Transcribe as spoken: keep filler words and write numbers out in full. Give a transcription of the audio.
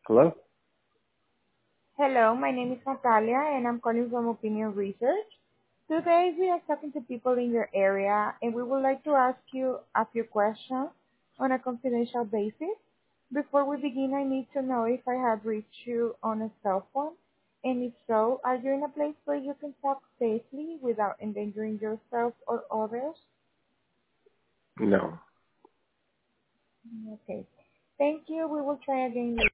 Hello? Hello, my name is Natalia and I'm calling from Opinion Research. Today we are talking to people in your area and we would like to ask you a few questions on a confidential basis. Before we begin, I need to know if I have reached you on a cell phone, and if so, are you in a place where you can talk safely without endangering yourself or others? No. Okay. Thank you. We will try again later.